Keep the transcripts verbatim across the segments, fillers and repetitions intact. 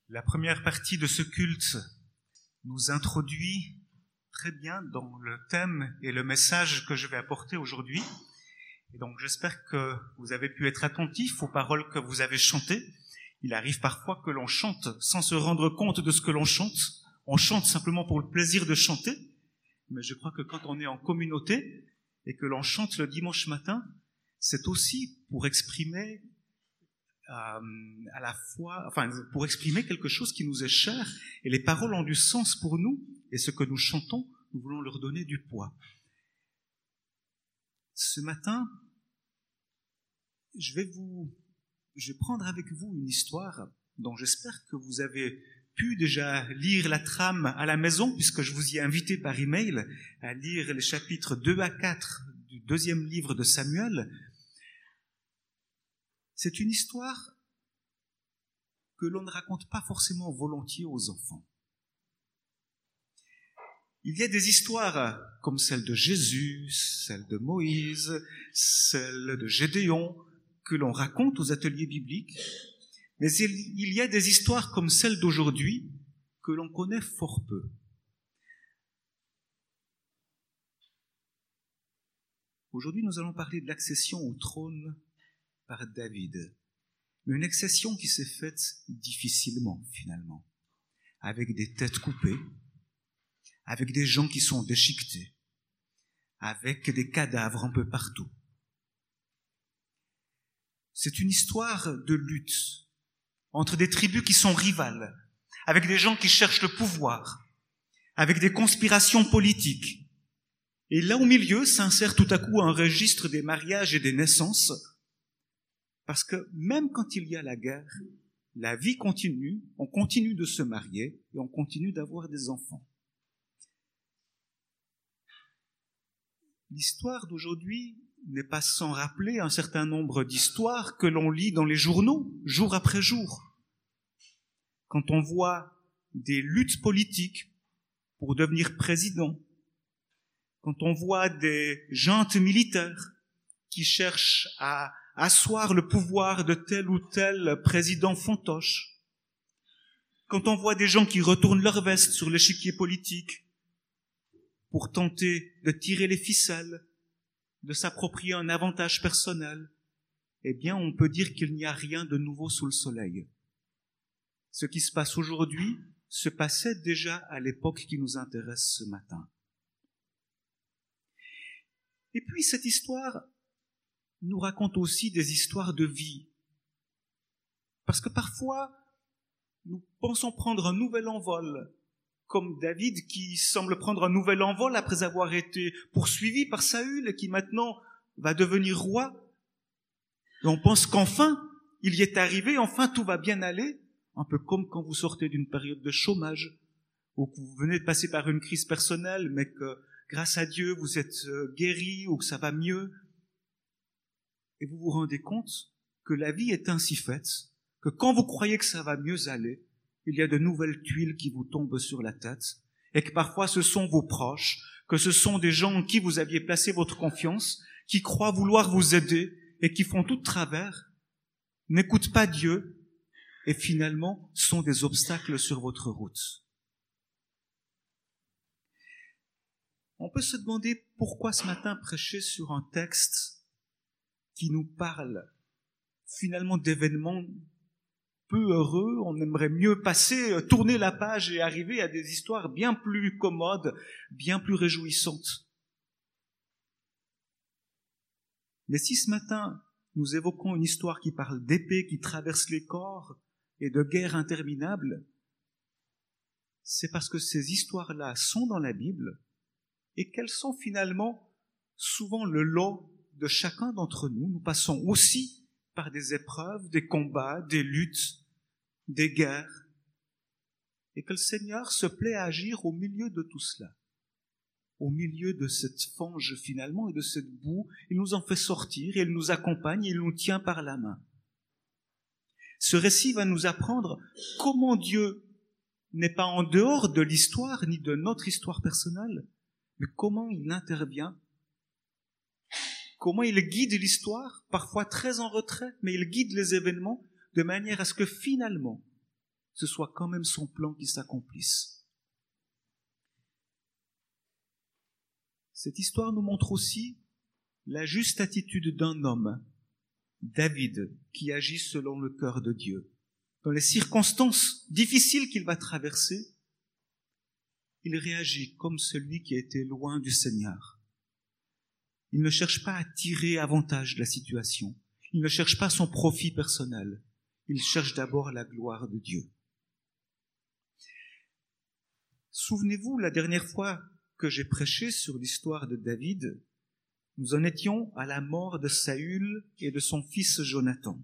La première partie de ce culte nous introduit très bien dans le thème et le message que je vais apporter aujourd'hui. Et donc j'espère que vous avez pu être attentifs aux paroles que vous avez chantées. Il arrive parfois que l'on chante sans se rendre compte de ce que l'on chante. On chante simplement pour le plaisir de chanter. Mais je crois que quand on est en communauté et que l'on chante le dimanche matin, c'est aussi pour exprimer euh, à la fois, enfin, pour exprimer quelque chose qui nous est cher. Et les paroles ont du sens pour nous. Et ce que nous chantons, nous voulons leur donner du poids. Ce matin, je vais vous, je vais prendre avec vous une histoire dont j'espère que vous avez pu déjà lire la trame à la maison, puisque je vous y ai invité par email à lire les chapitres deux à quatre du deuxième livre de Samuel. C'est une histoire que l'on ne raconte pas forcément volontiers aux enfants. Il y a des histoires comme celle de Jésus, celle de Moïse, celle de Gédéon, que l'on raconte aux ateliers bibliques, mais il y a des histoires comme celle d'aujourd'hui que l'on connaît fort peu. Aujourd'hui, nous allons parler de l'accession au trône par David, mais une accession qui s'est faite difficilement, finalement, avec des têtes coupées, avec des gens qui sont déchiquetés, avec des cadavres un peu partout. C'est une histoire de lutte entre des tribus qui sont rivales, avec des gens qui cherchent le pouvoir, avec des conspirations politiques. Et là au milieu s'insère tout à coup un registre des mariages et des naissances, parce que même quand il y a la guerre, la vie continue, on continue de se marier et on continue d'avoir des enfants. L'histoire d'aujourd'hui n'est pas sans rappeler un certain nombre d'histoires que l'on lit dans les journaux, jour après jour. Quand on voit des luttes politiques pour devenir président, quand on voit des juntes militaires qui cherchent à asseoir le pouvoir de tel ou tel président fantoche, quand on voit des gens qui retournent leur veste sur l'échiquier politique pour tenter de tirer les ficelles, de s'approprier un avantage personnel, eh bien, on peut dire qu'il n'y a rien de nouveau sous le soleil. Ce qui se passe aujourd'hui se passait déjà à l'époque qui nous intéresse ce matin. Et puis, cette histoire nous raconte aussi des histoires de vie. Parce que parfois, nous pensons prendre un nouvel envol, comme David qui semble prendre un nouvel envol après avoir été poursuivi par Saül et qui maintenant va devenir roi. Et on pense qu'enfin, il y est arrivé, enfin tout va bien aller, un peu comme quand vous sortez d'une période de chômage ou que vous venez de passer par une crise personnelle, mais que grâce à Dieu vous êtes guéri ou que ça va mieux. Et vous vous rendez compte que la vie est ainsi faite, que quand vous croyez que ça va mieux aller, il y a de nouvelles tuiles qui vous tombent sur la tête, et que parfois ce sont vos proches, que ce sont des gens en qui vous aviez placé votre confiance, qui croient vouloir vous aider, et qui font tout de travers, n'écoutent pas Dieu, et finalement sont des obstacles sur votre route. On peut se demander pourquoi ce matin prêcher sur un texte qui nous parle finalement d'événements peu heureux, on aimerait mieux passer, tourner la page et arriver à des histoires bien plus commodes, bien plus réjouissantes. Mais si ce matin, nous évoquons une histoire qui parle d'épées qui traversent les corps et de guerres interminables, c'est parce que ces histoires-là sont dans la Bible et qu'elles sont finalement souvent le lot de chacun d'entre nous. Nous passons aussi par des épreuves, des combats, des luttes, des guerres, et que le Seigneur se plaît à agir au milieu de tout cela, au milieu de cette fange finalement et de cette boue. Il nous en fait sortir, et il nous accompagne, il nous tient par la main. Ce récit va nous apprendre comment Dieu n'est pas en dehors de l'histoire, ni de notre histoire personnelle, mais comment il intervient, comment il guide l'histoire, parfois très en retrait, mais il guide les événements de manière à ce que finalement, ce soit quand même son plan qui s'accomplisse. Cette histoire nous montre aussi la juste attitude d'un homme, David, qui agit selon le cœur de Dieu. Dans les circonstances difficiles qu'il va traverser, il réagit comme celui qui a été loin du Seigneur. Il ne cherche pas à tirer avantage de la situation. Il ne cherche pas son profit personnel. Il cherche d'abord la gloire de Dieu. Souvenez-vous, la dernière fois que j'ai prêché sur l'histoire de David, nous en étions à la mort de Saül et de son fils Jonathan.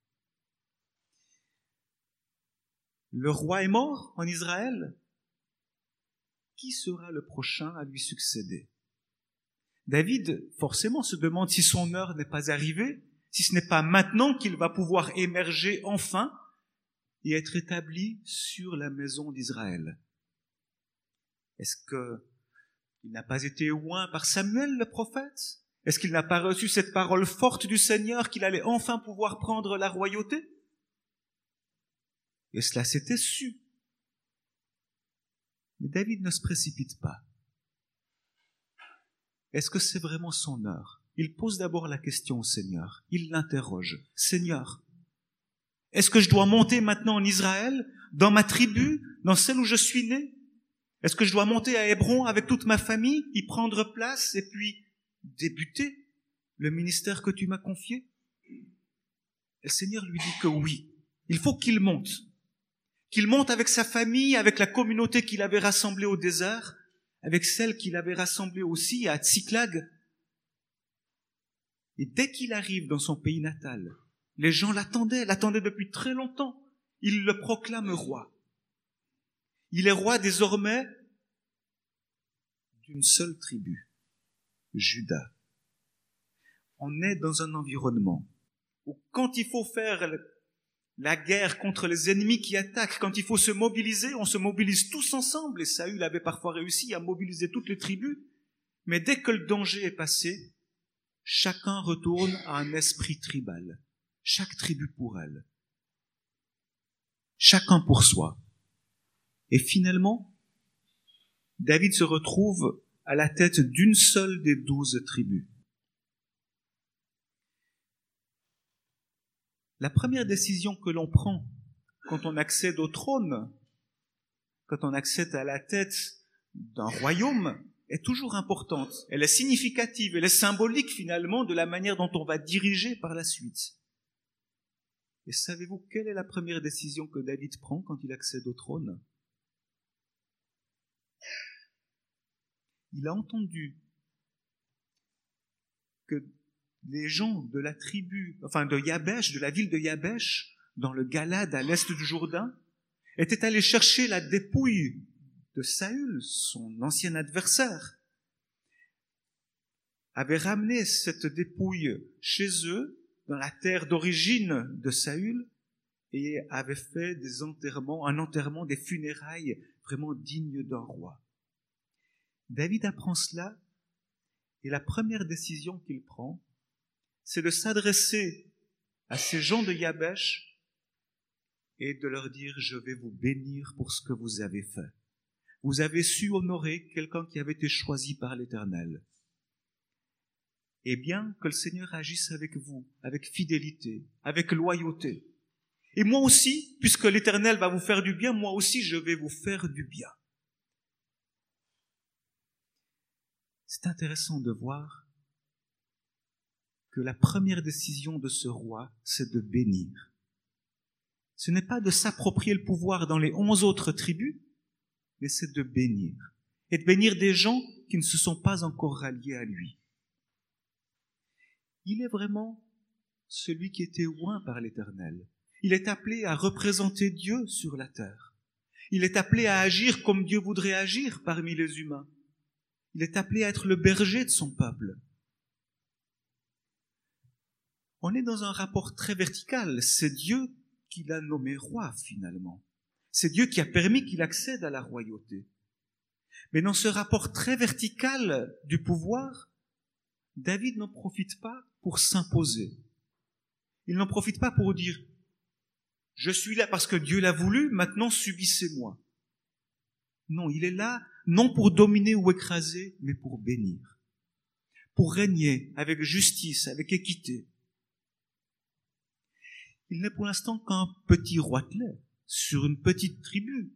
Le roi est mort en Israël. Qui sera le prochain à lui succéder? David, forcément, se demande si son heure n'est pas arrivée, si ce n'est pas maintenant qu'il va pouvoir émerger enfin et être établi sur la maison d'Israël. Est-ce qu'il n'a pas été oint par Samuel le prophète? Est-ce qu'il n'a pas reçu cette parole forte du Seigneur qu'il allait enfin pouvoir prendre la royauté? Et cela s'était su. Mais David ne se précipite pas. Est-ce que c'est vraiment son heure? Il pose d'abord la question au Seigneur. Il l'interroge. Seigneur, est-ce que je dois monter maintenant en Israël, dans ma tribu, dans celle où je suis né? Est-ce que je dois monter à Hébron avec toute ma famille, y prendre place et puis débuter le ministère que tu m'as confié? Et le Seigneur lui dit que oui, il faut qu'il monte. Qu'il monte avec sa famille, avec la communauté qu'il avait rassemblée au désert, avec celle qu'il avait rassemblée aussi à Tsiklag. Et dès qu'il arrive dans son pays natal, les gens l'attendaient, l'attendaient depuis très longtemps. Il le proclame roi. Il est roi désormais d'une seule tribu, Juda. On est dans un environnement où quand il faut faire la guerre contre les ennemis qui attaquent, quand il faut se mobiliser, on se mobilise tous ensemble, et Saül avait parfois réussi à mobiliser toutes les tribus, mais dès que le danger est passé, chacun retourne à un esprit tribal, chaque tribu pour elle, chacun pour soi. Et finalement, David se retrouve à la tête d'une seule des douze tribus. La première décision que l'on prend quand on accède au trône, quand on accède à la tête d'un royaume, est toujours importante. Elle est significative, elle est symbolique finalement de la manière dont on va diriger par la suite. Et savez-vous quelle est la première décision que David prend quand il accède au trône? Il a entendu que les gens de la tribu, enfin de Yabesh, de la ville de Yabesh, dans le Galade à l'est du Jourdain, étaient allés chercher la dépouille de Saül, son ancien adversaire, avaient ramené cette dépouille chez eux, dans la terre d'origine de Saül, et avaient fait des enterrements, un enterrement, des funérailles vraiment dignes d'un roi. David apprend cela, et la première décision qu'il prend, c'est de s'adresser à ces gens de Yabesh et de leur dire « Je vais vous bénir pour ce que vous avez fait. Vous avez su honorer quelqu'un qui avait été choisi par l'Éternel. Eh bien, que le Seigneur agisse avec vous, avec fidélité, avec loyauté. Et moi aussi, puisque l'Éternel va vous faire du bien, moi aussi je vais vous faire du bien. » C'est intéressant de voir que la première décision de ce roi, c'est de bénir. Ce n'est pas de s'approprier le pouvoir dans les onze autres tribus, mais c'est de bénir. Et de bénir des gens qui ne se sont pas encore ralliés à lui. Il est vraiment celui qui était oint par l'Éternel. Il est appelé à représenter Dieu sur la terre. Il est appelé à agir comme Dieu voudrait agir parmi les humains. Il est appelé à être le berger de son peuple. On est dans un rapport très vertical. C'est Dieu qui l'a nommé roi, finalement. C'est Dieu qui a permis qu'il accède à la royauté. Mais dans ce rapport très vertical du pouvoir, David n'en profite pas pour s'imposer. Il n'en profite pas pour dire « Je suis là parce que Dieu l'a voulu, maintenant subissez-moi. Non, il est là, non pour dominer ou écraser, mais pour bénir. Pour régner avec justice, avec équité. Il n'est pour l'instant qu'un petit roitelet sur une petite tribu.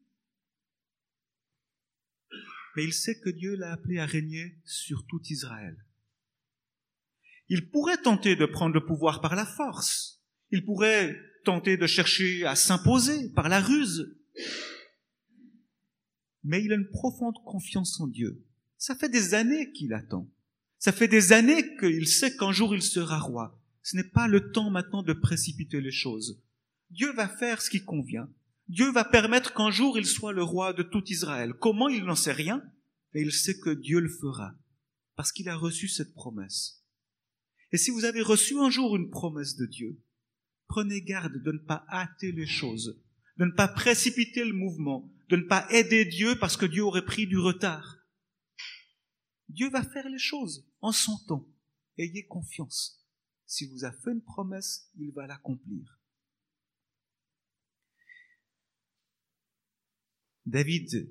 Mais il sait que Dieu l'a appelé à régner sur tout Israël. Il pourrait tenter de prendre le pouvoir par la force. Il pourrait tenter de chercher à s'imposer par la ruse. Mais il a une profonde confiance en Dieu. Ça fait des années qu'il attend. Ça fait des années qu'il sait qu'un jour il sera roi. Ce n'est pas le temps maintenant de précipiter les choses. Dieu va faire ce qui convient. Dieu va permettre qu'un jour il soit le roi de tout Israël. Comment, il n'en sait rien, mais il sait que Dieu le fera, parce qu'il a reçu cette promesse. Et si vous avez reçu un jour une promesse de Dieu, prenez garde de ne pas hâter les choses, de ne pas précipiter le mouvement, de ne pas aider Dieu parce que Dieu aurait pris du retard. Dieu va faire les choses en son temps. Ayez confiance. S'il vous a fait une promesse, il va l'accomplir. David,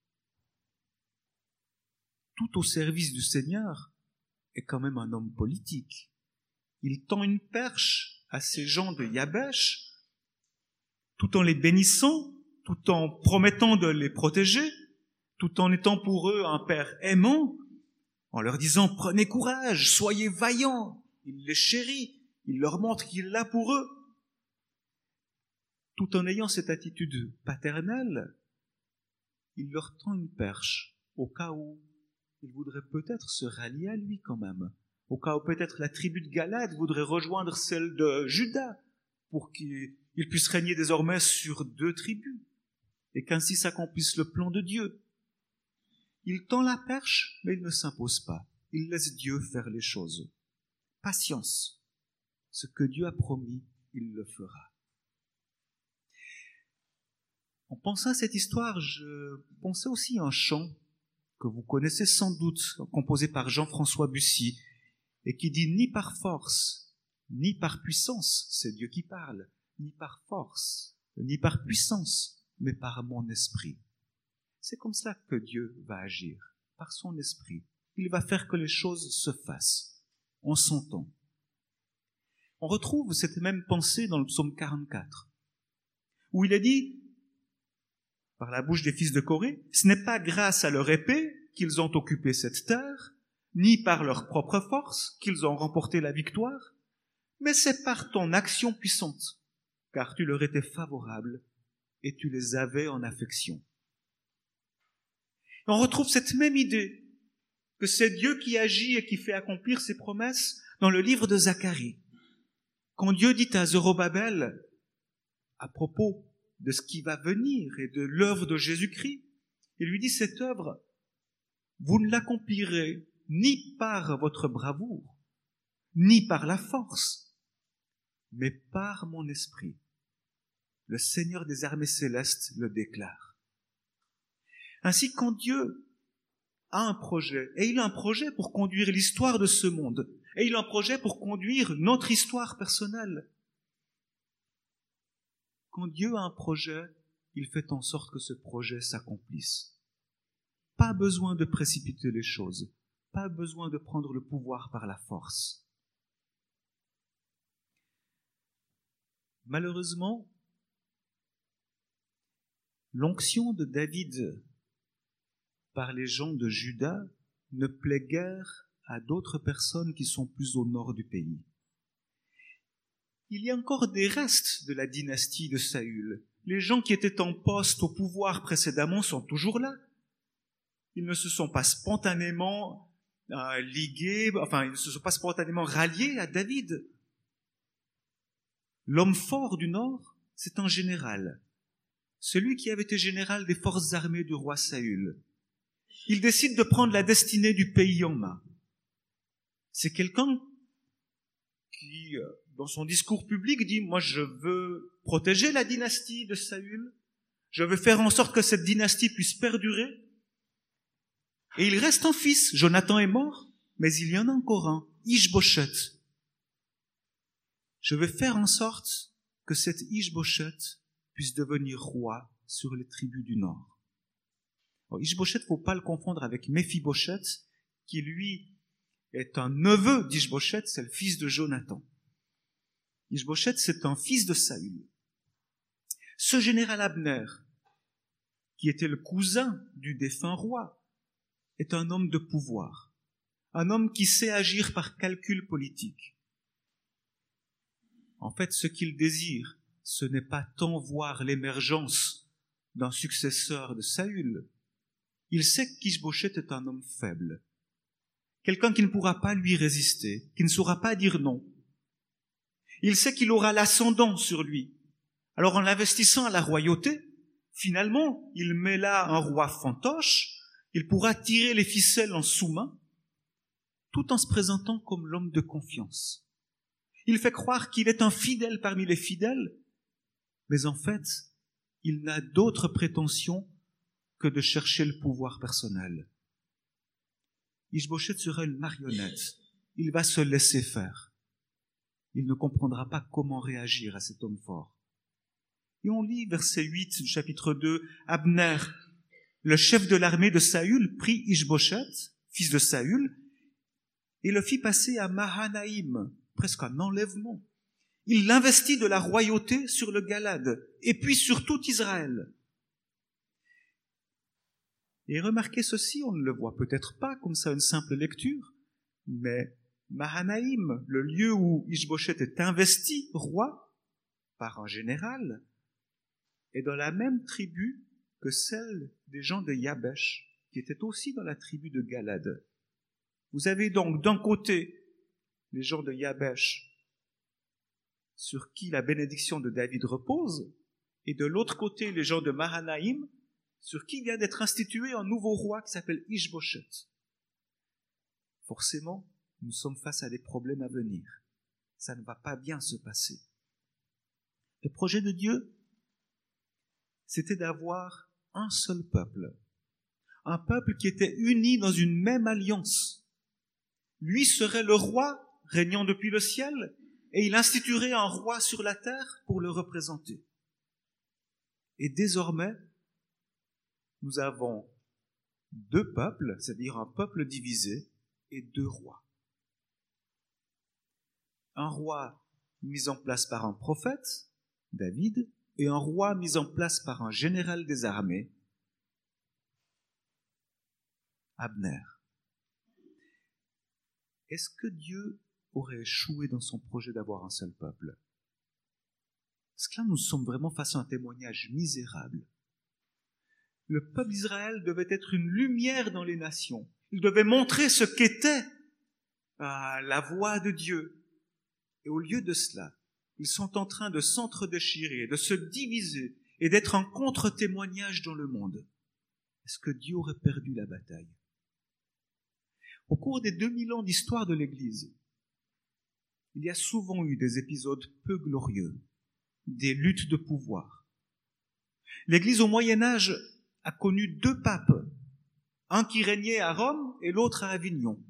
tout au service du Seigneur, est quand même un homme politique. Il tend une perche à ces gens de Yabesh, tout en les bénissant, tout en promettant de les protéger, tout en étant pour eux un père aimant, en leur disant « Prenez courage, soyez vaillants ». Il les chérit, il leur montre qu'il est là pour eux. Tout en ayant cette attitude paternelle, il leur tend une perche, au cas où ils voudraient peut-être se rallier à lui quand même, au cas où peut-être la tribu de Galade voudrait rejoindre celle de Juda, pour qu'il puisse régner désormais sur deux tribus, et qu'ainsi s'accomplisse le plan de Dieu. Il tend la perche, mais il ne s'impose pas. Il laisse Dieu faire les choses. Patience. Ce que Dieu a promis, il le fera. En pensant à cette histoire, je pensais aussi à un chant que vous connaissez sans doute, composé par Jean-François Bussy, et qui dit « Ni par force, ni par puissance, c'est Dieu qui parle, ni par force, ni par puissance, mais par mon esprit. » C'est comme cela que Dieu va agir, par son esprit. Il va faire que les choses se fassent, en son temps. On retrouve cette même pensée dans le psaume quarante-quatre, où il est dit, par la bouche des fils de Corée, « Ce n'est pas grâce à leur épée qu'ils ont occupé cette terre, ni par leur propre force qu'ils ont remporté la victoire, mais c'est par ton action puissante, car tu leur étais favorable et tu les avais en affection. » On retrouve cette même idée, que c'est Dieu qui agit et qui fait accomplir ses promesses dans le livre de Zacharie. Quand Dieu dit à Zorobabel, à propos de ce qui va venir et de l'œuvre de Jésus-Christ, il lui dit, cette œuvre, vous ne l'accomplirez ni par votre bravoure, ni par la force, mais par mon esprit. Le Seigneur des armées célestes le déclare. Ainsi, quand Dieu a un projet, et il a un projet pour conduire l'histoire de ce monde, et il a un projet pour conduire notre histoire personnelle. Quand Dieu a un projet, il fait en sorte que ce projet s'accomplisse. Pas besoin de précipiter les choses, pas besoin de prendre le pouvoir par la force. Malheureusement, l'onction de David par les gens de Juda ne plaît guère à d'autres personnes qui sont plus au nord du pays. Il y a encore des restes de la dynastie de Saül. Les gens qui étaient en poste au pouvoir précédemment sont toujours là. Ils ne se sont pas spontanément euh, ligués, enfin, ils ne se sont pas spontanément ralliés à David. L'homme fort du nord, c'est un général. Celui qui avait été général des forces armées du roi Saül. Il décide de prendre la destinée du pays en main. C'est quelqu'un qui, dans son discours public, dit « Moi, je veux protéger la dynastie de Saül. Je veux faire en sorte que cette dynastie puisse perdurer. » Et il reste un fils. Jonathan est mort, mais il y en a encore un, Ish-Bosheth. Je vais faire en sorte que cet Ish-Bosheth puisse devenir roi sur les tribus du nord. Ishbosheth, il ne faut pas le confondre avec Méphibosheth, qui lui est un neveu d'Ishbosheth, c'est le fils de Jonathan. Ishbosheth, c'est un fils de Saül. Ce général Abner, qui était le cousin du défunt roi, est un homme de pouvoir, un homme qui sait agir par calcul politique. En fait, ce qu'il désire, ce n'est pas tant voir l'émergence d'un successeur de Saül. Il sait qu'Ishbosheth est un homme faible, quelqu'un qui ne pourra pas lui résister, qui ne saura pas dire non. Il sait qu'il aura l'ascendant sur lui. Alors en l'investissant à la royauté, finalement, il met là un roi fantoche, il pourra tirer les ficelles en sous-main, tout en se présentant comme l'homme de confiance. Il fait croire qu'il est un fidèle parmi les fidèles, mais en fait, il n'a d'autre prétention que de chercher le pouvoir personnel. Ishbosheth sera une marionnette. Il va se laisser faire. Il ne comprendra pas comment réagir à cet homme fort. Et on lit verset huit du chapitre deux, Abner, le chef de l'armée de Saül, prit Ishbosheth, fils de Saül, et le fit passer à Mahanaïm, presque un enlèvement. Il l'investit de la royauté sur le Galad, et puis sur tout Israël. Et remarquez ceci, on ne le voit peut-être pas comme ça, une simple lecture, mais Mahanaïm, le lieu où Ishbosheth est investi roi par un général, est dans la même tribu que celle des gens de Yabesh, qui étaient aussi dans la tribu de Galad. Vous avez donc d'un côté les gens de Yabesh, sur qui la bénédiction de David repose, et de l'autre côté les gens de Mahanaïm, sur qui vient d'être institué un nouveau roi qui s'appelle Ishbosheth. Forcément, nous sommes face à des problèmes à venir. Ça ne va pas bien se passer. Le projet de Dieu, c'était d'avoir un seul peuple. Un peuple qui était uni dans une même alliance. Lui serait le roi régnant depuis le ciel, et il instituerait un roi sur la terre pour le représenter. Et désormais, nous avons deux peuples, c'est-à-dire un peuple divisé, et deux rois. Un roi mis en place par un prophète, David, et un roi mis en place par un général des armées, Abner. Est-ce que Dieu aurait échoué dans son projet d'avoir un seul peuple? Parce que là, nous sommes vraiment face à un témoignage misérable. Le peuple d'Israël devait être une lumière dans les nations. Il devait montrer ce qu'était ah, la voix de Dieu. Et au lieu de cela, ils sont en train de s'entre-déchirer, de se diviser et d'être un contre-témoignage dans le monde. Est-ce que Dieu aurait perdu la bataille? Au cours des deux mille ans d'histoire de l'Église, il y a souvent eu des épisodes peu glorieux, des luttes de pouvoir. L'Église au Moyen-Âge a connu deux papes, un qui régnait à Rome et l'autre à Avignon.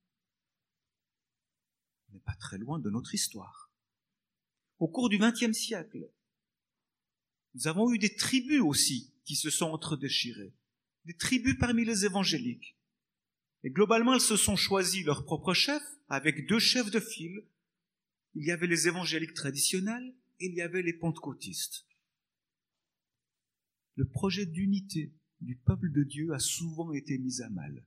On n'est pas très loin de notre histoire. Au cours du vingtième siècle, nous avons eu des tribus aussi qui se sont entre-déchirées, des tribus parmi les évangéliques. Et globalement, elles se sont choisies leur propre chef, avec deux chefs de file. Il y avait les évangéliques traditionnels et il y avait les pentecôtistes. Le projet d'unité du peuple de Dieu a souvent été mis à mal.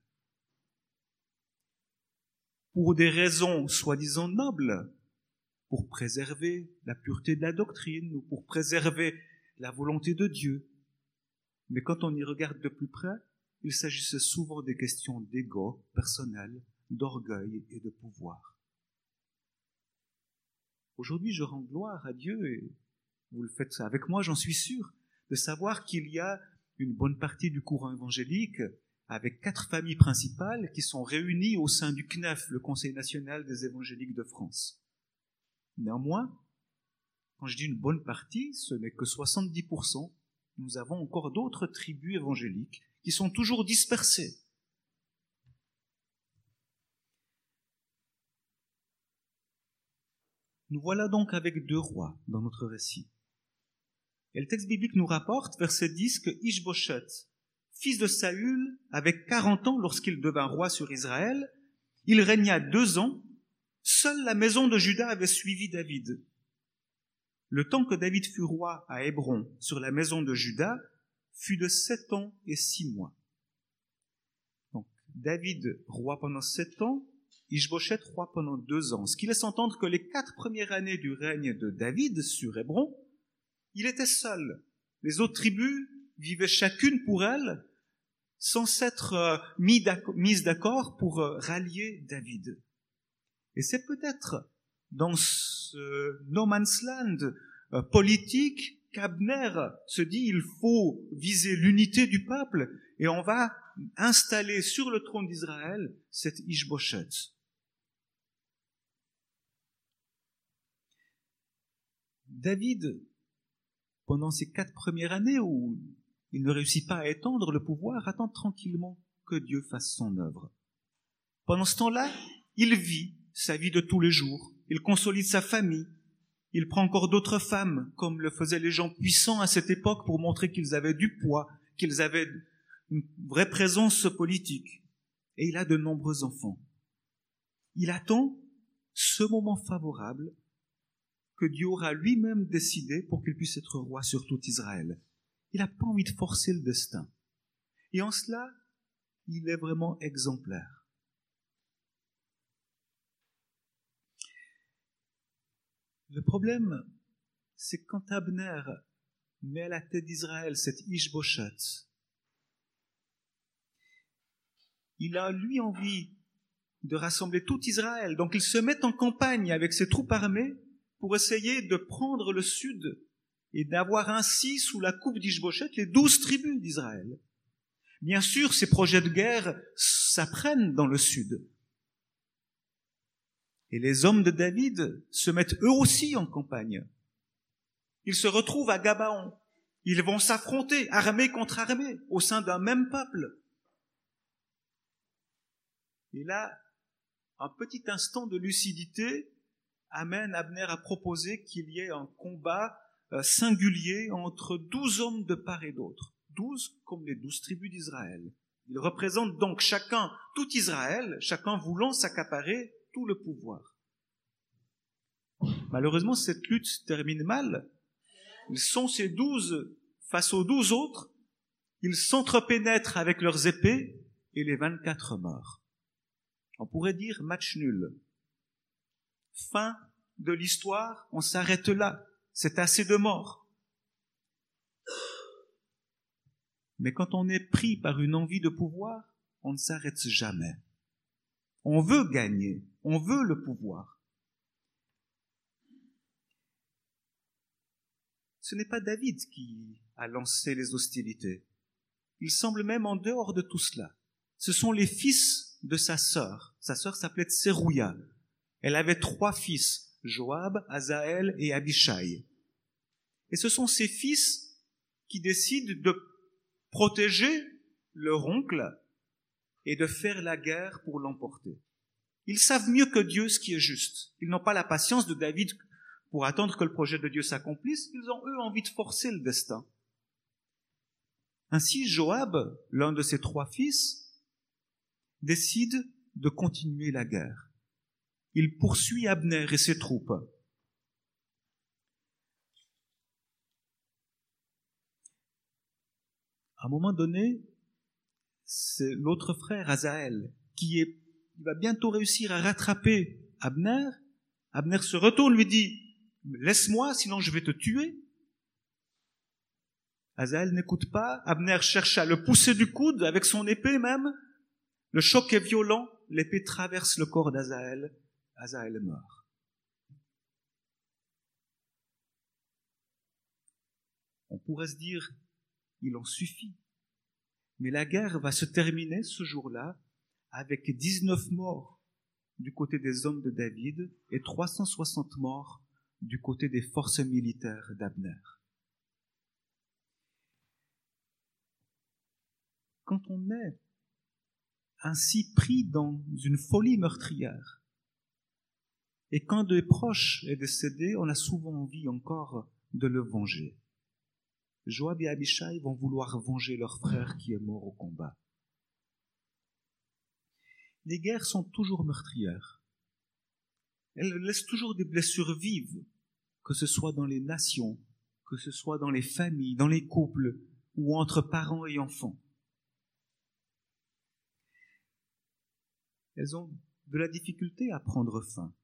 Pour des raisons soi-disant nobles, pour préserver la pureté de la doctrine ou pour préserver la volonté de Dieu. Mais quand on y regarde de plus près, il s'agissait souvent des questions d'ego personnel, d'orgueil et de pouvoir. Aujourd'hui, je rends gloire à Dieu, et vous le faites avec moi, j'en suis sûr, de savoir qu'il y a une bonne partie du courant évangélique, avec quatre familles principales qui sont réunies au sein du C N E F, le Conseil national des évangéliques de France. Néanmoins, quand je dis une bonne partie, ce n'est que soixante-dix pour cent. Nous avons encore d'autres tribus évangéliques qui sont toujours dispersées. Nous voilà donc avec deux rois dans notre récit. Et le texte biblique nous rapporte, verset dix, que Ish-Boshet, fils de Saül, avait quarante ans lorsqu'il devint roi sur Israël. Il régna deux ans. Seule la maison de Juda avait suivi David. Le temps que David fut roi à Hébron sur la maison de Juda fut de sept ans et six mois. Donc, David, roi pendant sept ans, Ish-Boshet, roi pendant deux ans. Ce qui laisse entendre que les quatre premières années du règne de David sur Hébron, il était seul. Les autres tribus vivaient chacune pour elles, sans s'être mises d'accord pour rallier David. Et c'est peut-être dans ce no man's land politique qu'Abner se dit il faut viser l'unité du peuple et on va installer sur le trône d'Israël cet Ish-Boshet. David, pendant ces quatre premières années où il ne réussit pas à étendre le pouvoir, attend tranquillement que Dieu fasse son œuvre. Pendant ce temps-là, il vit sa vie de tous les jours, il consolide sa famille, il prend encore d'autres femmes, comme le faisaient les gens puissants à cette époque pour montrer qu'ils avaient du poids, qu'ils avaient une vraie présence politique. Et il a de nombreux enfants. Il attend ce moment favorable que Dieu aura lui-même décidé pour qu'il puisse être roi sur tout Israël. Il n'a pas envie de forcer le destin. Et en cela, il est vraiment exemplaire. Le problème, c'est que quand Abner met à la tête d'Israël cet Ish-Boshet, il a lui envie de rassembler tout Israël. Donc il se met en campagne avec ses troupes armées pour essayer de prendre le sud et d'avoir ainsi sous la coupe d'Ish-Boshet les douze tribus d'Israël. Bien sûr, ces projets de guerre s'apprennent dans le sud. Et les hommes de David se mettent eux aussi en campagne. Ils se retrouvent à Gabaon. Ils vont s'affronter, armée contre armée, au sein d'un même peuple. Et là, un petit instant de lucidité amène Abner à proposer qu'il y ait un combat singulier entre douze hommes de part et d'autre. Douze comme les douze tribus d'Israël. Ils représentent donc chacun, tout Israël, chacun voulant s'accaparer tout le pouvoir. Malheureusement, cette lutte termine mal. Ils sont ces douze face aux douze autres. Ils s'entrepénètrent avec leurs épées et les vingt-quatre meurent. On pourrait dire match nul. Fin de l'histoire, on s'arrête là. C'est assez de morts. Mais quand on est pris par une envie de pouvoir, on ne s'arrête jamais. On veut gagner, on veut le pouvoir. Ce n'est pas David qui a lancé les hostilités. Il semble même en dehors de tout cela. Ce sont les fils de sa sœur. Sa sœur s'appelait Tserouia. Elle avait trois fils, Joab, Azaël et Abishai. Et ce sont ces fils qui décident de protéger leur oncle et de faire la guerre pour l'emporter. Ils savent mieux que Dieu ce qui est juste. Ils n'ont pas la patience de David pour attendre que le projet de Dieu s'accomplisse. Ils ont, eux, envie de forcer le destin. Ainsi, Joab, l'un de ses trois fils, décide de continuer la guerre. Il poursuit Abner et ses troupes. À un moment donné, c'est l'autre frère, Azaël, qui est, il va bientôt réussir à rattraper Abner. Abner se retourne, lui dit « Laisse-moi, sinon je vais te tuer ». Azaël n'écoute pas. Abner cherche à le pousser du coude, avec son épée même. Le choc est violent, l'épée traverse le corps d'Azaël. Azaël meurt. On pourrait se dire, il en suffit. Mais la guerre va se terminer ce jour-là avec dix-neuf morts du côté des hommes de David et trois cent soixante morts du côté des forces militaires d'Abner. Quand on est ainsi pris dans une folie meurtrière, et quand des proches est décédé, on a souvent envie encore de le venger. Joab et Abishai vont vouloir venger leur frère qui est mort au combat. Les guerres sont toujours meurtrières. Elles laissent toujours des blessures vives, que ce soit dans les nations, que ce soit dans les familles, dans les couples ou entre parents et enfants. Elles ont de la difficulté à prendre fin.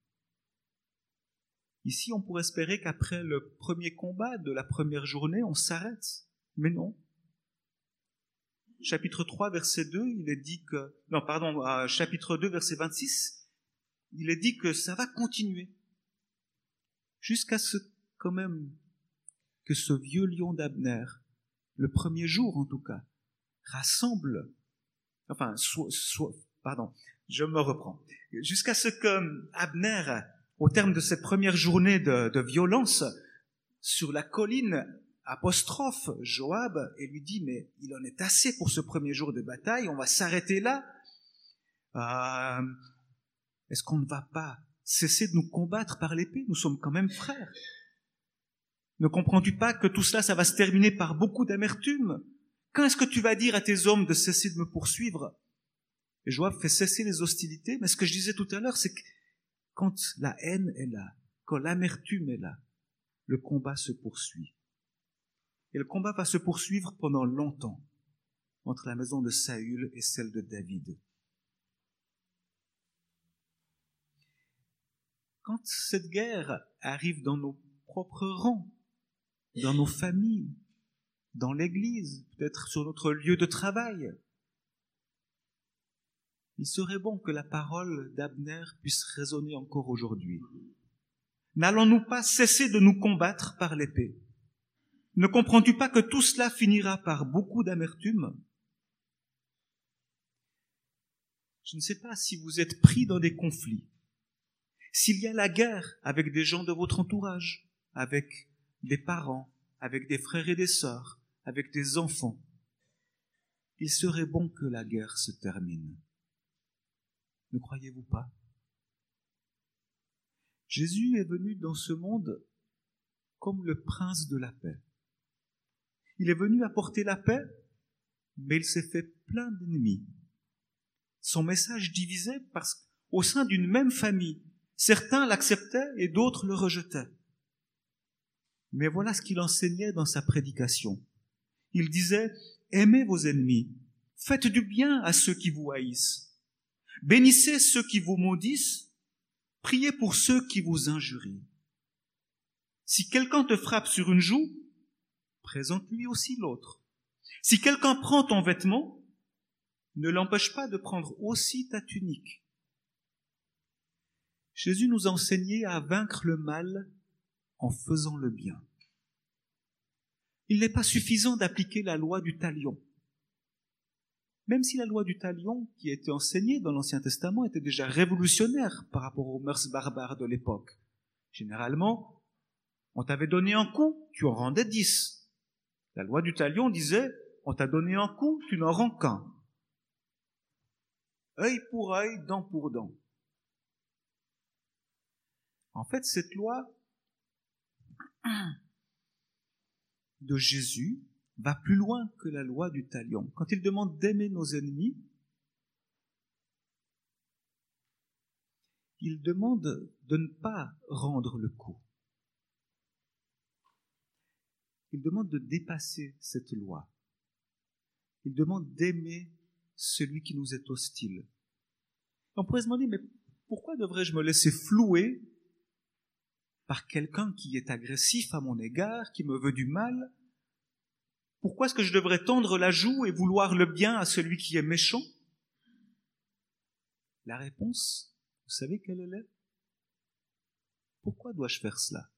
Ici, on pourrait espérer qu'après le premier combat de la première journée, on s'arrête. Mais non. Chapitre trois, verset deux, il est dit que... Non, pardon, euh, chapitre deux, verset vingt-six, il est dit que ça va continuer. Jusqu'à ce, quand même, que ce vieux lion d'Abner, le premier jour en tout cas, rassemble... Enfin, soit... soit pardon, je me reprends. Jusqu'à ce que Abner... Au terme de cette première journée de, de violence, sur la colline, apostrophe Joab et lui dit « Mais il en est assez pour ce premier jour de bataille, on va s'arrêter là. Euh, est-ce qu'on ne va pas cesser de nous combattre par l'épée? Nous sommes quand même frères. Ne comprends-tu pas que tout cela, ça va se terminer par beaucoup d'amertume? Quand est-ce que tu vas dire à tes hommes de cesser de me poursuivre ?» Et Joab fait cesser les hostilités, mais ce que je disais tout à l'heure, c'est que quand la haine est là, quand l'amertume est là, le combat se poursuit. Et le combat va se poursuivre pendant longtemps entre la maison de Saül et celle de David. Quand cette guerre arrive dans nos propres rangs, dans nos familles, dans l'église, peut-être sur notre lieu de travail, il serait bon que la parole d'Abner puisse résonner encore aujourd'hui. N'allons-nous pas cesser de nous combattre par l'épée? Ne comprends-tu pas que tout cela finira par beaucoup d'amertume? Je ne sais pas si vous êtes pris dans des conflits, s'il y a la guerre avec des gens de votre entourage, avec des parents, avec des frères et des sœurs, avec des enfants. Il serait bon que la guerre se termine. Ne croyez-vous pas? Jésus est venu dans ce monde comme le prince de la paix. Il est venu apporter la paix, mais il s'est fait plein d'ennemis. Son message divisait parce qu'au sein d'une même famille, certains l'acceptaient et d'autres le rejetaient. Mais voilà ce qu'il enseignait dans sa prédication. Il disait « Aimez vos ennemis, faites du bien à ceux qui vous haïssent. Bénissez ceux qui vous maudissent, priez pour ceux qui vous injurient. Si quelqu'un te frappe sur une joue, présente-lui aussi l'autre. Si quelqu'un prend ton vêtement, ne l'empêche pas de prendre aussi ta tunique. » Jésus nous a enseigné à vaincre le mal en faisant le bien. Il n'est pas suffisant d'appliquer la loi du talion. Même si la loi du talion, qui était enseignée dans l'Ancien Testament, était déjà révolutionnaire par rapport aux mœurs barbares de l'époque. Généralement, on t'avait donné un coup, tu en rendais dix. La loi du talion disait, on t'a donné un coup, tu n'en rends qu'un. Œil pour œil, dent pour dent. En fait, cette loi de Jésus va plus loin que la loi du talion. Quand il demande d'aimer nos ennemis, il demande de ne pas rendre le coup. Il demande de dépasser cette loi. Il demande d'aimer celui qui nous est hostile. On pourrait se demander, mais pourquoi devrais-je me laisser flouer par quelqu'un qui est agressif à mon égard, qui me veut du mal? Pourquoi est-ce que je devrais tendre la joue et vouloir le bien à celui qui est méchant? La réponse, vous savez quelle elle est? Pourquoi dois-je faire cela?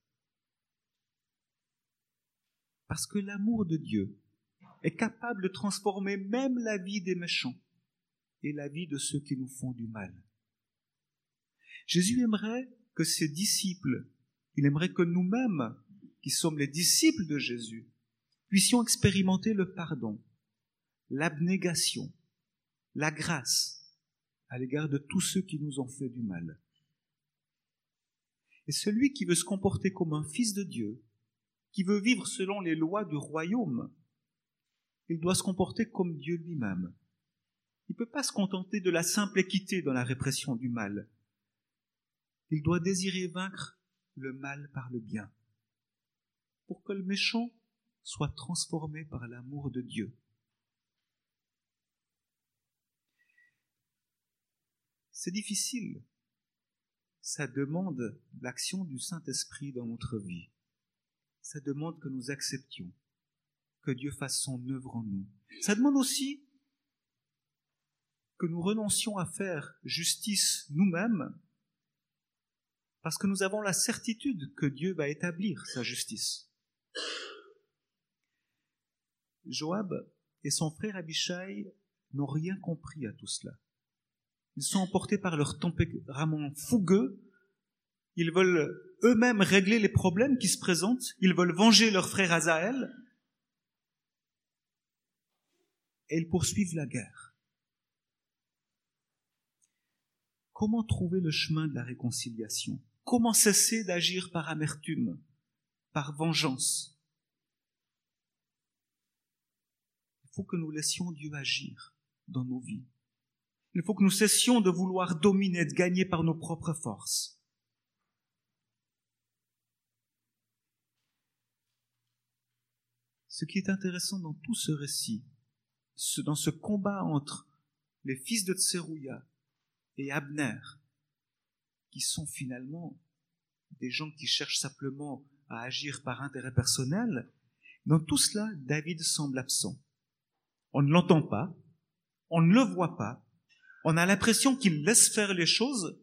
Parce que l'amour de Dieu est capable de transformer même la vie des méchants et la vie de ceux qui nous font du mal. Jésus aimerait que ses disciples, il aimerait que nous-mêmes, qui sommes les disciples de Jésus, puissions expérimenter le pardon, l'abnégation, la grâce à l'égard de tous ceux qui nous ont fait du mal. Et celui qui veut se comporter comme un fils de Dieu qui veut vivre selon les lois du royaume, il doit se comporter comme Dieu lui-même. Il ne peut pas se contenter de la simple équité dans la répression du mal. Il doit désirer vaincre le mal par le bien, pour que le méchant soit transformé par l'amour de Dieu. C'est difficile. Ça demande l'action du Saint-Esprit dans notre vie. Ça demande que nous acceptions, que Dieu fasse son œuvre en nous. Ça demande aussi que nous renoncions à faire justice nous-mêmes, parce que nous avons la certitude que Dieu va établir sa justice. Joab et son frère Abishai n'ont rien compris à tout cela. Ils sont emportés par leur tempérament fougueux. Ils veulent eux-mêmes régler les problèmes qui se présentent. Ils veulent venger leur frère Azaël. Et ils poursuivent la guerre. Comment trouver le chemin de la réconciliation? Comment cesser d'agir par amertume, par vengeance? Il faut que nous laissions Dieu agir dans nos vies. Il faut que nous cessions de vouloir dominer, de gagner par nos propres forces. Ce qui est intéressant dans tout ce récit, dans ce combat entre les fils de Tserouïa et Abner, qui sont finalement des gens qui cherchent simplement à agir par intérêt personnel, dans tout cela, David semble absent. On ne l'entend pas, on ne le voit pas, on a l'impression qu'il laisse faire les choses.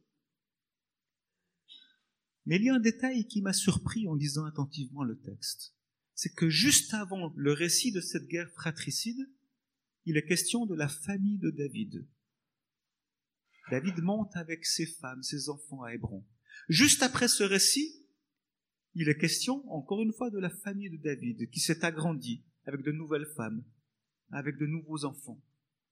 Mais il y a un détail qui m'a surpris en lisant attentivement le texte. C'est que juste avant le récit de cette guerre fratricide, il est question de la famille de David. David monte avec ses femmes, ses enfants à Hébron. Juste après ce récit, il est question, encore une fois, de la famille de David, qui s'est agrandie avec de nouvelles femmes, avec de nouveaux enfants.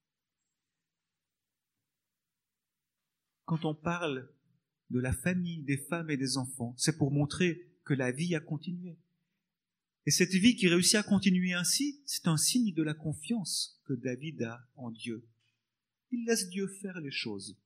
Quand on parle de la famille, des femmes et des enfants, c'est pour montrer que la vie a continué. Et cette vie qui réussit à continuer ainsi, c'est un signe de la confiance que David a en Dieu. Il laisse Dieu faire les choses.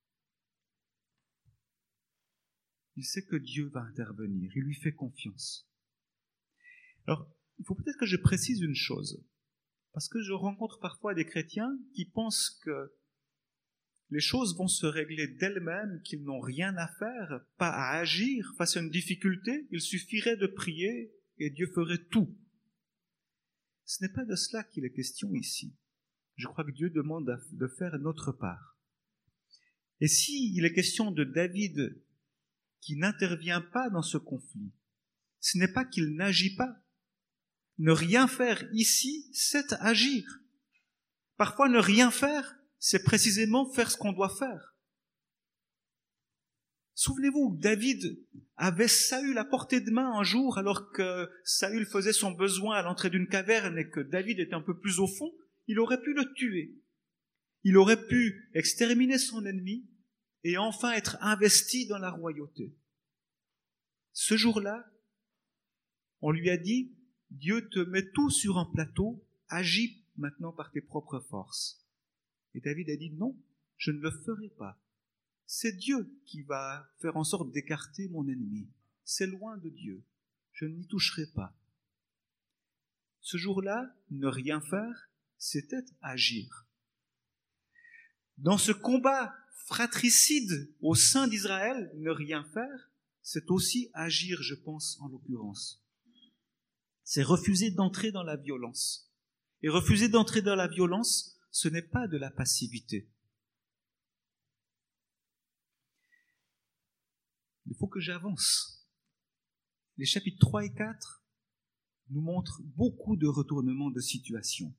Il sait que Dieu va intervenir, il lui fait confiance. Alors, il faut peut-être que je précise une chose, parce que je rencontre parfois des chrétiens qui pensent que les choses vont se régler d'elles-mêmes, qu'ils n'ont rien à faire, pas à agir face à une difficulté, il suffirait de prier et Dieu ferait tout. Ce n'est pas de cela qu'il est question ici. Je crois que Dieu demande de faire notre part. Et si il est question de David qui n'intervient pas dans ce conflit, ce n'est pas qu'il n'agit pas. Ne rien faire ici, c'est agir. Parfois, ne rien faire, c'est précisément faire ce qu'on doit faire. Souvenez-vous, David avait Saül à portée de main un jour alors que Saül faisait son besoin à l'entrée d'une caverne et que David était un peu plus au fond. Il aurait pu le tuer. Il aurait pu exterminer son ennemi et enfin être investi dans la royauté. Ce jour-là, on lui a dit, Dieu te met tout sur un plateau, agis maintenant par tes propres forces. Et David a dit, non, je ne le ferai pas. C'est Dieu qui va faire en sorte d'écarter mon ennemi. C'est loin de Dieu. Je n'y toucherai pas. Ce jour-là, ne rien faire, c'était agir. Dans ce combat fratricide au sein d'Israël, ne rien faire, c'est aussi agir, je pense, en l'occurrence. C'est refuser d'entrer dans la violence. Et refuser d'entrer dans la violence, ce n'est pas de la passivité. Il faut que j'avance. Les chapitres trois et quatre nous montrent beaucoup de retournements de situation.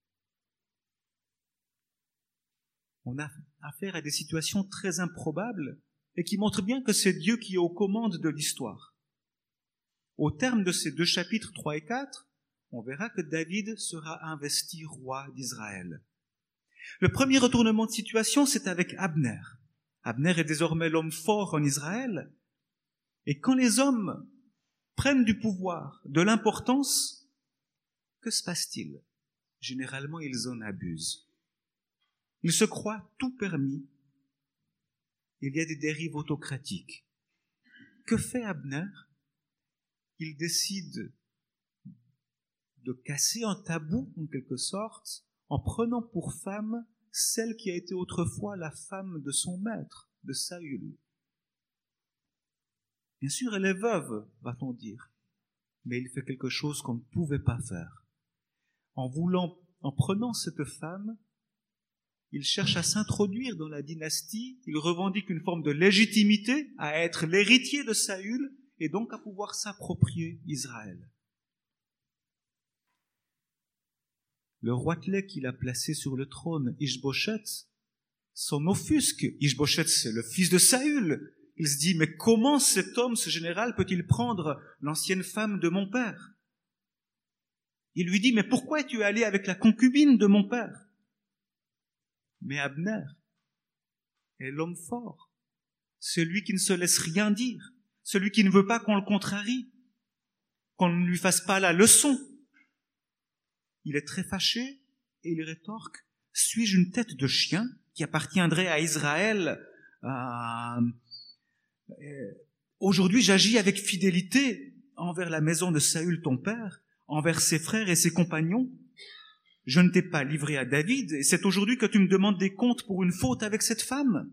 On a affaire à des situations très improbables et qui montrent bien que c'est Dieu qui est aux commandes de l'histoire. Au terme de ces deux chapitres trois et quatre, on verra que David sera investi roi d'Israël. Le premier retournement de situation, c'est avec Abner. Abner est désormais l'homme fort en Israël. Et quand les hommes prennent du pouvoir, de l'importance, que se passe-t-il? Généralement, ils en abusent. Ils se croient tout permis. Il y a des dérives autocratiques. Que fait Abner? Il décide de casser un tabou, en quelque sorte, en prenant pour femme celle qui a été autrefois la femme de son maître, de Saül. Bien sûr, elle est veuve, va-t-on dire, mais il fait quelque chose qu'on ne pouvait pas faire. En voulant, en prenant cette femme, il cherche à s'introduire dans la dynastie, il revendique une forme de légitimité à être l'héritier de Saül et donc à pouvoir s'approprier Israël. Le roitelet qu'il a placé sur le trône, Ishbosheth, s'en offusque. Ishbosheth, c'est le fils de Saül. Il se dit, mais comment cet homme, ce général, peut-il prendre l'ancienne femme de mon père? Il lui dit, mais pourquoi es-tu allé avec la concubine de mon père? Mais Abner est l'homme fort, celui qui ne se laisse rien dire, celui qui ne veut pas qu'on le contrarie, qu'on ne lui fasse pas la leçon. Il est très fâché et il rétorque, suis-je une tête de chien qui appartiendrait à Israël? euh, euh, Aujourd'hui, j'agis avec fidélité envers la maison de Saül, ton père, envers ses frères et ses compagnons. Je ne t'ai pas livré à David, et c'est aujourd'hui que tu me demandes des comptes pour une faute avec cette femme.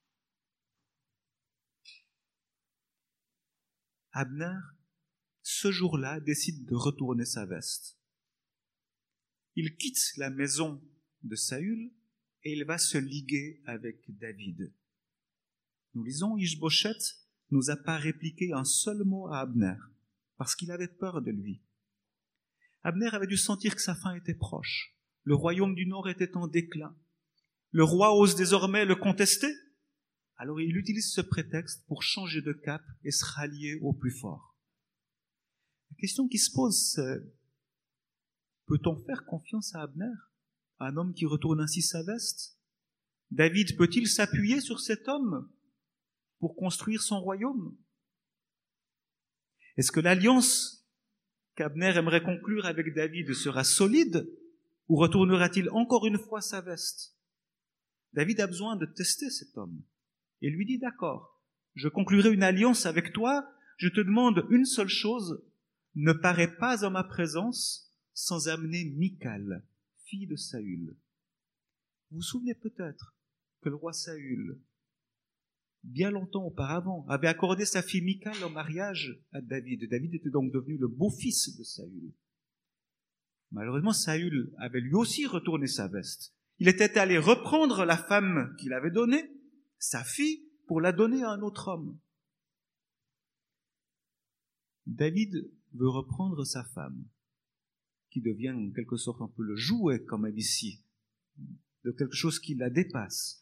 Abner, ce jour-là, décide de retourner sa veste. Il quitte la maison de Saül et il va se liguer avec David. Nous lisons, Ishbosheth nous a pas répliqué un seul mot à Abner, parce qu'il avait peur de lui. Abner avait dû sentir que sa fin était proche. Le royaume du Nord était en déclin. Le roi ose désormais le contester. Alors il utilise ce prétexte pour changer de cap et se rallier au plus fort. La question qui se pose, c'est, peut-on faire confiance à Abner, un homme qui retourne ainsi sa veste? David peut-il s'appuyer sur cet homme pour construire son royaume? Est-ce que l'alliance qu'Abner aimerait conclure avec David sera solide, ou retournera-t-il encore une fois sa veste? David a besoin de tester cet homme. Et lui dit, d'accord, je conclurai une alliance avec toi, je te demande une seule chose, ne parais pas en ma présence sans amener Michal, fille de Saül. Vous vous souvenez peut-être que le roi Saül, bien longtemps auparavant, avait accordé sa fille Michal en mariage à David. David était donc devenu le beau-fils de Saül. Malheureusement, Saül avait lui aussi retourné sa veste. Il était allé reprendre la femme qu'il avait donnée, sa fille, pour la donner à un autre homme. David veut reprendre sa femme, qui devient en quelque sorte un peu le jouet, comme elle ici, de quelque chose qui la dépasse.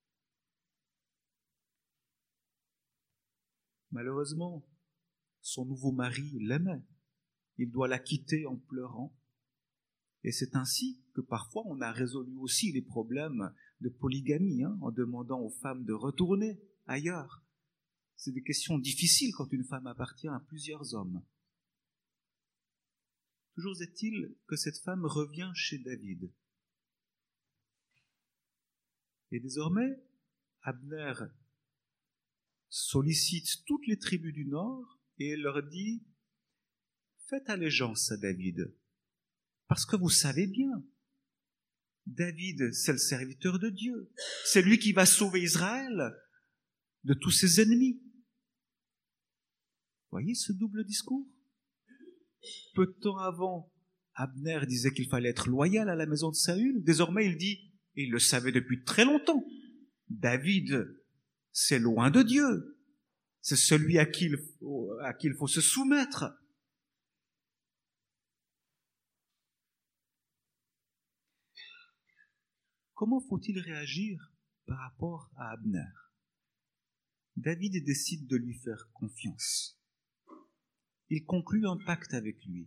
Malheureusement, son nouveau mari l'aimait. Il doit la quitter en pleurant. Et c'est ainsi que parfois on a résolu aussi les problèmes de polygamie, hein, en demandant aux femmes de retourner ailleurs. C'est des questions difficiles quand une femme appartient à plusieurs hommes. Toujours est-il que cette femme revient chez David. Et désormais, Abner sollicite toutes les tribus du Nord et leur dit « Faites allégeance à David, parce que vous savez bien, David, c'est le serviteur de Dieu, c'est lui qui va sauver Israël de tous ses ennemis. » Voyez ce double discours? Peu de temps avant, Abner disait qu'il fallait être loyal à la maison de Saül. Désormais, il dit, et il le savait depuis très longtemps, David, c'est loin de Dieu. C'est celui à qui il faut, à qui il faut se soumettre. Comment faut-il réagir par rapport à Abner? David décide de lui faire confiance. Il conclut un pacte avec lui.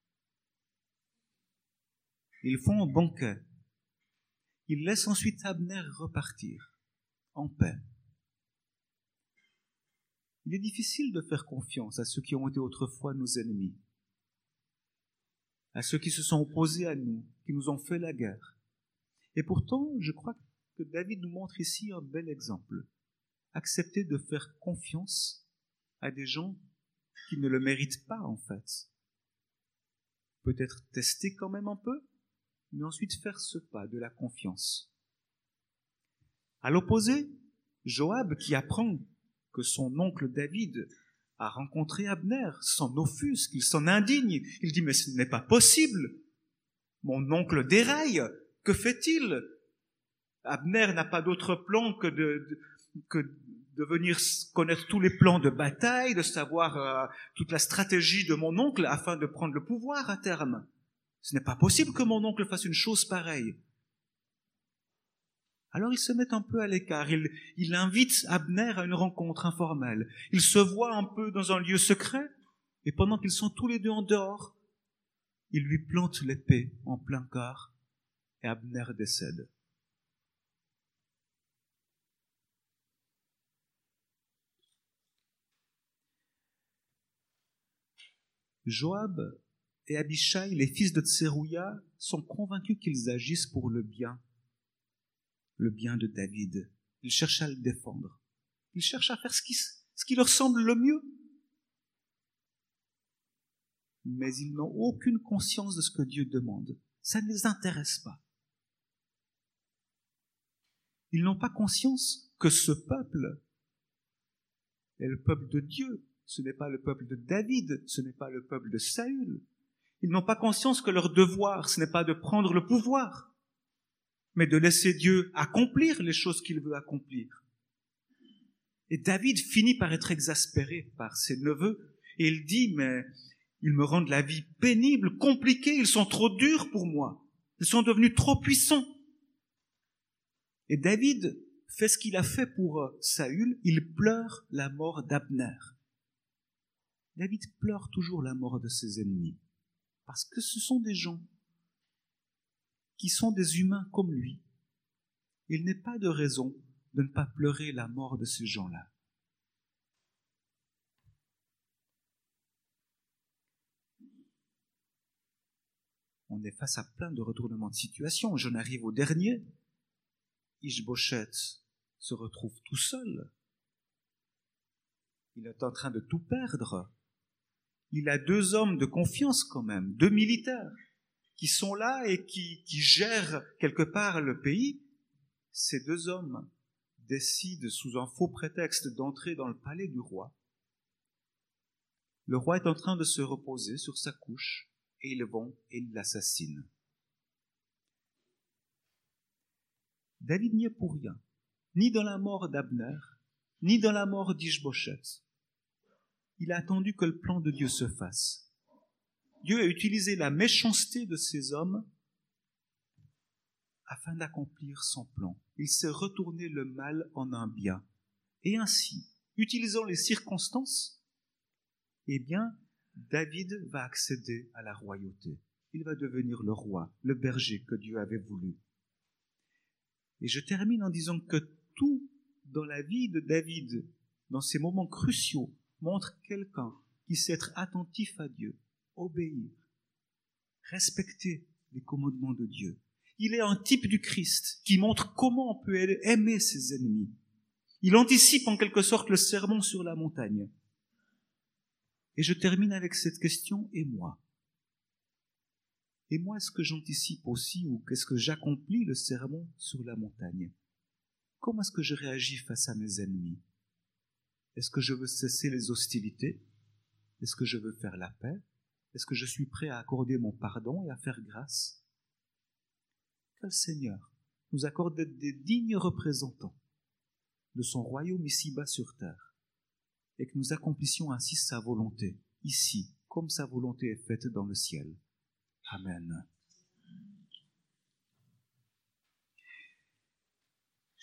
Ils font un banquet. Il laisse ensuite Abner repartir en paix. Il est difficile de faire confiance à ceux qui ont été autrefois nos ennemis, à ceux qui se sont opposés à nous, qui nous ont fait la guerre. Et pourtant, je crois que David nous montre ici un bel exemple. Accepter de faire confiance à des gens qui ne le méritent pas, en fait. Peut-être tester quand même un peu, mais ensuite faire ce pas de la confiance. À l'opposé, Joab, qui apprend que son oncle David a rencontré Abner, s'en offusque, il s'en indigne. Il dit, mais ce n'est pas possible. Mon oncle déraille. Que fait-il? Abner n'a pas d'autre plan que de, de, que de venir connaître tous les plans de bataille, de savoir euh, toute la stratégie de mon oncle afin de prendre le pouvoir à terme. Ce n'est pas possible que mon oncle fasse une chose pareille. Alors il se met un peu à l'écart, il, il invite Abner à une rencontre informelle. Ils se voient un peu dans un lieu secret, et pendant qu'ils sont tous les deux en dehors, il lui plante l'épée en plein corps, et Abner décède. Joab et Abishai, les fils de Tserouïa, sont convaincus qu'ils agissent pour le bien, le bien de David. Ils cherchent à le défendre. Ils cherchent à faire ce qui, ce qui leur semble le mieux. Mais ils n'ont aucune conscience de ce que Dieu demande. Ça ne les intéresse pas. Ils n'ont pas conscience que ce peuple est le peuple de Dieu. Ce n'est pas le peuple de David, ce n'est pas le peuple de Saül. Ils n'ont pas conscience que leur devoir, ce n'est pas de prendre le pouvoir, mais de laisser Dieu accomplir les choses qu'il veut accomplir. Et David finit par être exaspéré par ses neveux, et il dit, mais ils me rendent la vie pénible, compliquée, ils sont trop durs pour moi, ils sont devenus trop puissants. Et David fait ce qu'il a fait pour Saül, il pleure la mort d'Abner. David pleure toujours la mort de ses ennemis, parce que ce sont des gens qui sont des humains comme lui. Il n'est pas de raison de ne pas pleurer la mort de ces gens-là. On est face à plein de retournements de situation. J'en arrive au dernier. Ishbosheth se retrouve tout seul. Il est en train de tout perdre. Il a deux hommes de confiance quand même, deux militaires, qui sont là et qui, qui gèrent quelque part le pays. Ces deux hommes décident sous un faux prétexte d'entrer dans le palais du roi. Le roi est en train de se reposer sur sa couche et ils vont et ils l'assassinent. David n'y est pour rien, ni dans la mort d'Abner, ni dans la mort d'Ishbosheth. Il a attendu que le plan de Dieu se fasse. Dieu a utilisé la méchanceté de ces hommes afin d'accomplir son plan. Il s'est retourné le mal en un bien. Et ainsi, utilisant les circonstances, eh bien, David va accéder à la royauté. Il va devenir le roi, le berger que Dieu avait voulu. Et je termine en disant que tout dans la vie de David, dans ces moments cruciaux, montre quelqu'un qui sait être attentif à Dieu, obéir, respecter les commandements de Dieu. Il est un type du Christ qui montre comment on peut aimer ses ennemis. Il anticipe en quelque sorte le sermon sur la montagne. Et je termine avec cette question, et moi? Et moi, est-ce que j'anticipe aussi ou qu'est-ce que j'accomplis le sermon sur la montagne? Comment est-ce que je réagis face à mes ennemis? Est-ce que je veux cesser les hostilités? Est-ce que je veux faire la paix? Est-ce que je suis prêt à accorder mon pardon et à faire grâce? Que le Seigneur nous accorde d'être des dignes représentants de son royaume ici-bas sur terre et que nous accomplissions ainsi sa volonté, ici, comme sa volonté est faite dans le ciel. Amen.